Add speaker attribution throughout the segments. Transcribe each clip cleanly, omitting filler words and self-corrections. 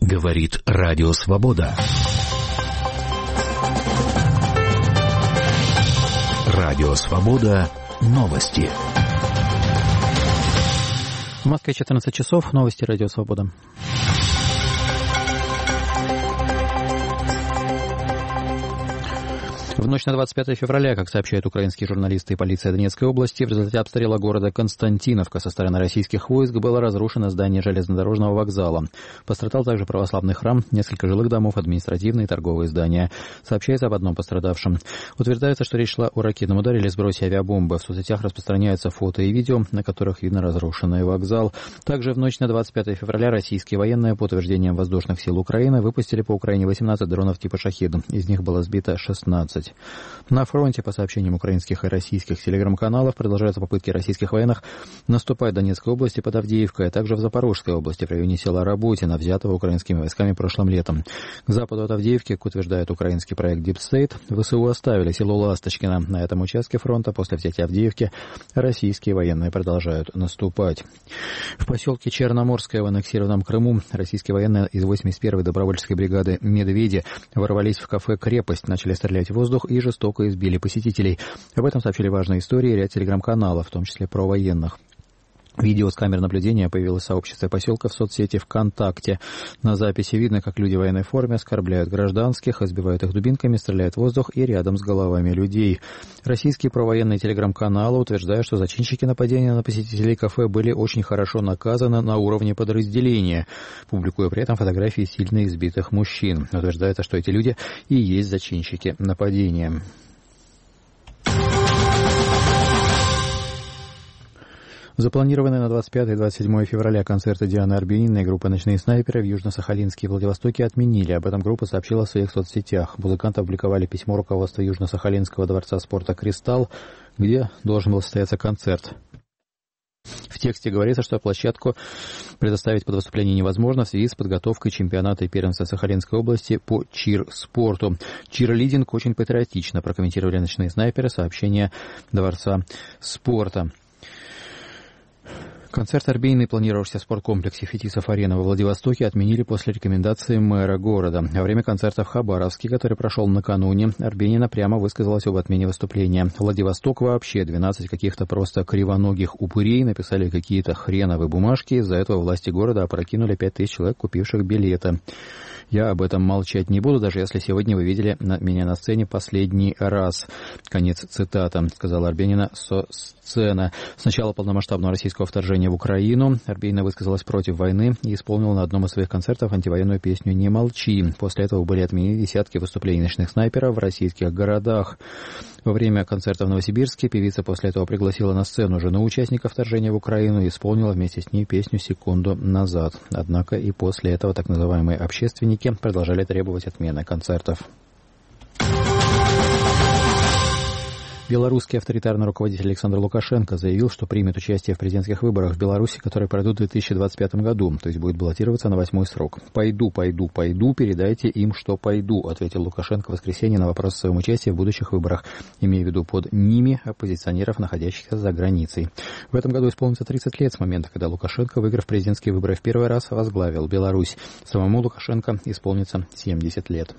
Speaker 1: Говорит Радио Свобода. Радио Свобода. Новости.
Speaker 2: В Москве 14 часов. Новости Радио Свобода. В ночь на 25 февраля, как сообщают украинские журналисты и полиция Донецкой области, в результате обстрела города Константиновка со стороны российских войск было разрушено здание железнодорожного вокзала. Пострадал также православный храм, несколько жилых домов, административные и торговые здания. Сообщается об одном пострадавшем. Утверждается, что речь шла о ракетном ударе или сбросе авиабомбы. В соцсетях распространяются фото и видео, на которых видно разрушенный вокзал. Также в ночь на 25 февраля российские военные, по утверждениям воздушных сил Украины, выпустили по Украине 18 дронов типа «Шахид». Из них было сбито 16. На фронте, по сообщениям украинских и российских телеграм-каналов, продолжаются попытки российских военных наступать в Донецкой области под Авдеевкой, а также в Запорожской области в районе села Работино, взятого украинскими войсками прошлым летом. К западу от Авдеевки, как утверждает украинский проект Deep State, ВСУ оставили село Ласточкино. На этом участке фронта после взятия Авдеевки российские военные продолжают наступать. В поселке Черноморское в аннексированном Крыму российские военные из 81-й добровольческой бригады «Медведи» ворвались в кафе «Крепость», начали стрелять в воздух и жестоко избили посетителей. Об этом сообщили важные истории и ряд телеграм-каналов, в том числе про военных. Видео с камер наблюдения появилось в сообществе поселка в соцсети ВКонтакте. На записи видно, как люди в военной форме оскорбляют гражданских, избивают их дубинками, стреляют в воздух и рядом с головами людей. Российские провоенные телеграм-каналы утверждают, что зачинщики нападения на посетителей кафе были очень хорошо наказаны на уровне подразделения, публикуя при этом фотографии сильно избитых мужчин. Утверждается, что эти люди и есть зачинщики нападения. Запланированные на 25 и 27 февраля концерты Дианы Арбениной и группы «Ночные снайперы» в Южно-Сахалинске и Владивостоке отменили. Об этом группа сообщила в своих соцсетях. Музыканты опубликовали письмо руководства Южно-Сахалинского дворца спорта «Кристалл», где должен был состояться концерт. В тексте говорится, что площадку предоставить под выступление невозможно в связи с подготовкой чемпионата и первенства Сахалинской области по чир-спорту. Чирлидинг очень патриотично, прокомментировали «Ночные снайперы» сообщение Дворца спорта. Концерт Арбениной, планировавшийся в спорткомплексе «Фетисов-Арена» во Владивостоке, отменили после рекомендации мэра города. Во время концерта в Хабаровске, который прошел накануне, Арбенина прямо высказалась об отмене выступления. Владивосток вообще 12 каких-то просто кривоногих упырей написали какие-то хреновые бумажки. Из-за этого власти города опрокинули 5000 человек, купивших билеты. Я об этом молчать не буду, даже если сегодня вы видели меня на сцене последний раз. Конец цитаты, сказала Арбенина со сцены. С начала полномасштабного российского вторжения в Украину Арбенина высказалась против войны и исполнила на одном из своих концертов антивоенную песню «Не молчи». После этого были отменены десятки выступлений ночных снайперов в российских городах. Во время концерта в Новосибирске певица после этого пригласила на сцену жену участника вторжения в Украину и исполнила вместе с ней песню «Секунду назад». Однако и после этого так называемые общественники продолжали требовать отмены концертов. Белорусский авторитарный руководитель Александр Лукашенко заявил, что примет участие в президентских выборах в Беларуси, которые пройдут в 2025 году, то есть будет баллотироваться на 8-й срок. «Пойду, передайте им, что пойду», ответил Лукашенко в воскресенье на вопрос о своем участии в будущих выборах, имея в виду под ними оппозиционеров, находящихся за границей. В этом году исполнится 30 лет с момента, когда Лукашенко, выиграв президентские выборы в первый раз, возглавил Беларусь. Самому Лукашенко исполнится 70 лет.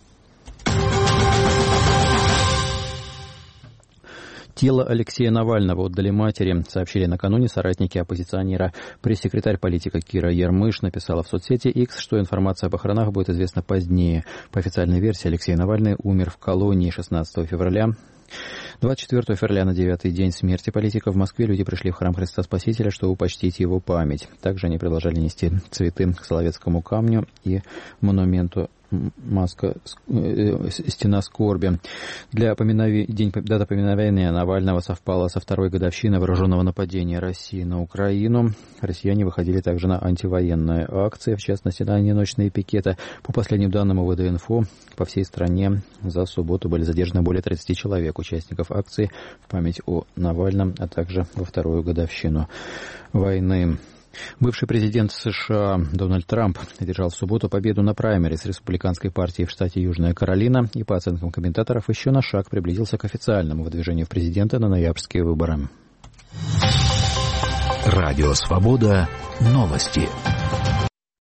Speaker 2: Тело Алексея Навального отдали матери, сообщили накануне соратники оппозиционера. Пресс-секретарь политика Кира Ярмыш написала в соцсети X, что информация о похоронах будет известна позднее. По официальной версии, Алексей Навальный умер в колонии 16 февраля. 24 февраля, на 9-й день смерти политика, в Москве люди пришли в храм Христа Спасителя, чтобы почтить его память. Также они продолжали нести цветы к Соловецкому камню и монументу «Стена скорби». Дата поминовения Навального совпала со второй годовщиной вооруженного нападения России на Украину. Россияне выходили также на антивоенные акции, в частности, на ночные пикеты. По последним данным УВД-инфо, по всей стране за субботу были задержаны более 30 человек, участников акции в память о Навальном, а также во вторую годовщину войны. Бывший президент США Дональд Трамп одержал в субботу победу на праймериз республиканской партии в штате Южная Каролина и, по оценкам комментаторов, еще на шаг приблизился к официальному выдвижению в президенты на ноябрьские выборы.
Speaker 1: Радио Свобода. Новости.